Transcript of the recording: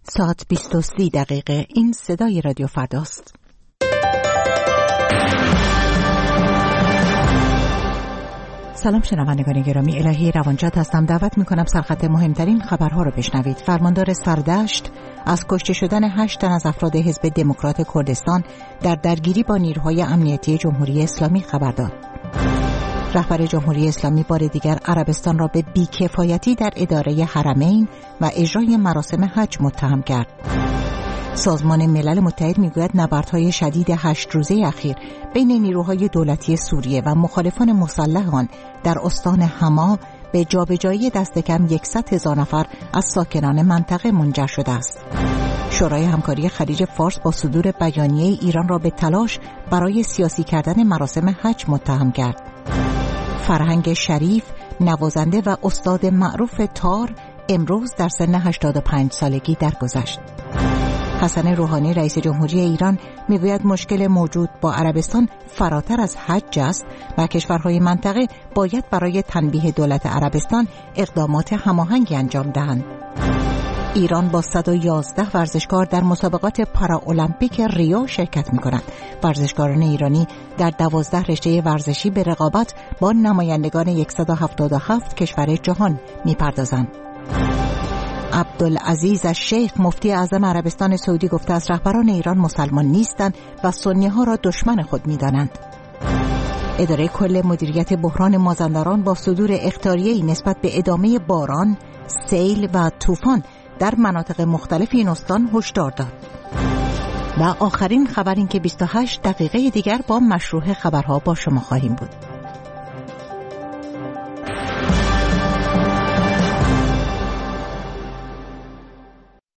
ساعت 20:30 این صدای رادیو فرداست. سلام شنوندگان گرامی، الهی روانجات هستم. دعوت میکنم سرخط مهمترین خبرها رو بشنوید. فرماندار سردشت از کشته شدن 8 تن از افراد حزب دموکرات کردستان در درگیری با نیروهای امنیتی جمهوری اسلامی خبر داد. رهبر جمهوری اسلامی بار دیگر عربستان را به بی‌کفایتی در اداره حرمین و اجرای مراسم حج متهم کرد. سازمان ملل متحد میگوید نبردهای شدید 8 روزه اخیر بین نیروهای دولتی سوریه و مخالفان مسلح آن در استان حما به جابجایی دست کم 100,000 نفر از ساکنان منطقه منجر شده است. شورای همکاری خلیج فارس با صدور بیانیه ایران را به تلاش برای سیاسی کردن مراسم حج متهم کرد. فرهنگ شریف، نوازنده و استاد معروف تار، امروز در سن 85 سالگی درگذشت. حسن روحانی رئیس جمهوری ایران میگوید مشکل موجود با عربستان فراتر از حج است و کشورهای منطقه باید برای تنبیه دولت عربستان اقدامات هماهنگی انجام دهند. ایران با 111 ورزشکار در مسابقات پارالمپیک ریو شرکت می‌کند. ورزشکاران ایرانی در 12 رشته ورزشی به رقابت با نمایندگان 177 کشور جهان می‌پردازند. عبدالعزیز الشیخ مفتی اعظم عربستان سعودی گفته است رهبران ایران مسلمان نیستند و سنی‌ها را دشمن خود می‌دانند. اداره کل مدیریت بحران مازندران با صدور اخطاریه‌ای نسبت به ادامه باران، سیل و طوفان در مناطق مختلف این استان هشدار داد. و آخرین خبر این که 28 دقیقه دیگر با مشروع خبرها با شما خواهیم بود.